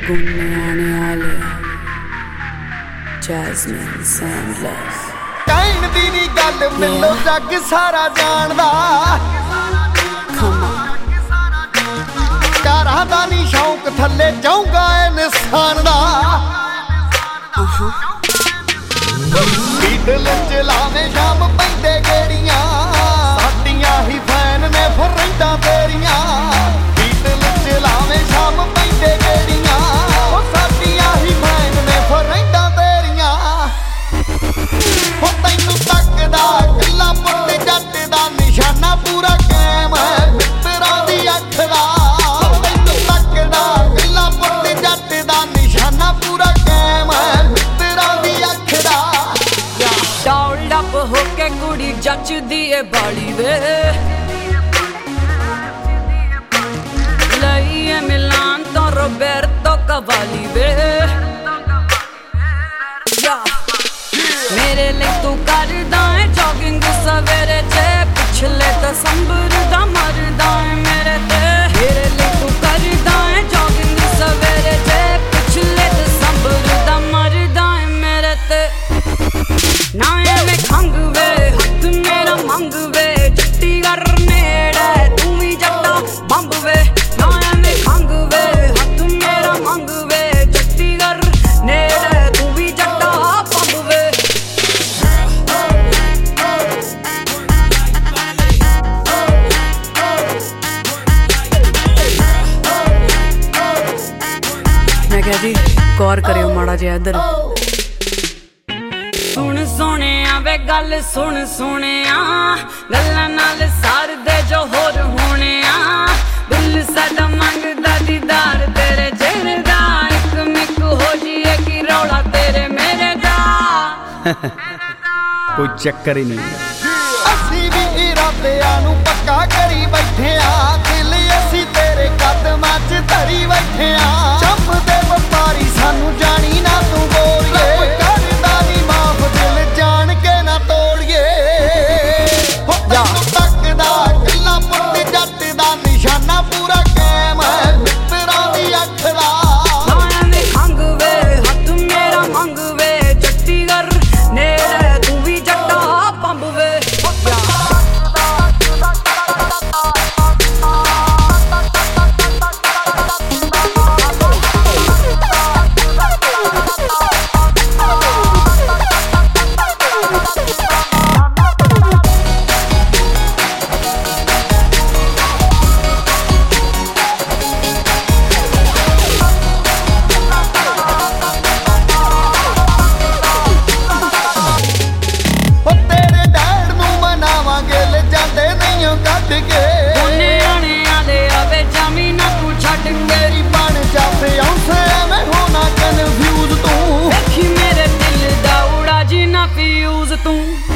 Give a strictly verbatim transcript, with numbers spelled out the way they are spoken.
गुन्ने आने वाले जैस्मिन सैंडलर्स कहण दी नी गल मैनू जग सारा जानदा कारां दा नी शौक थल्ले जाऊंगा इंसान दा बीटल चलावे शाम पैंदे गेड़ियां साडियां ही फैन ने फिर रहिंदा तेरियां बीटल चलावे शाम पैंदे गेड़ियां ओ साडियां ही फैन ने फिर रहिंदा तेरियां ओ तैनू तकदा कल्ला पुੱਤ जट दा निशाना पूरा कायम है मित्तरां दी अख दा तैनू तकदा कल्ला पुੱਤ जट दा निशाना पूरा कायम है मित्तरां दी अख दा डॉल्ड अप होके कुड़ी जचदी ए बाली वे लईए मिलान तो रोबर्टो कवाली वे मेरे लिए तू करदा है जॉगिंग सवेरे चे पिछले दसंबर दा मरदा है मेरे ते मेरे लिए तू करदा है जॉगिंग सवेरे चे पिछले दसंबर दा मरदा है मेरे ते ना एवें खंग वे हथ मेरा मंग वे जट्टी कर नेड़े तू भी जट्टा बंब वे ना एवें खंग वे हथ मेरा मंग वे जट्टी कर नेड़े तू भी जट्टा बंब वे मैं कह जी गौर करियो माड़ा जिहा इधर सुन सोने वे गल सुन सोने गल्लां नाल सार दे जो होर होने दिल साडा मंगदा दीदार तेरे चेहरे दा इक मिक हो जिए कि रौला तेरे मेरे दा कोई चक्कर ही नहीं असी भी इरादियां नू पक्का करी बैठे आ दिल असी तेरे कदमां च धरी बैठे आ चंप दे व्यापारी सानू जानी ना तू बोलिए करदा नी माफ दिल जान के ना तोड़िए हो तैनू तकदा कल्ला पुੱਤ जट दा निशाना पूरा कायम है मित्तरां दी अख दा ना खंग वे हथ मेरा मंग वे जट्टी कर नेड़े तू भी जट्टा पंब वे तू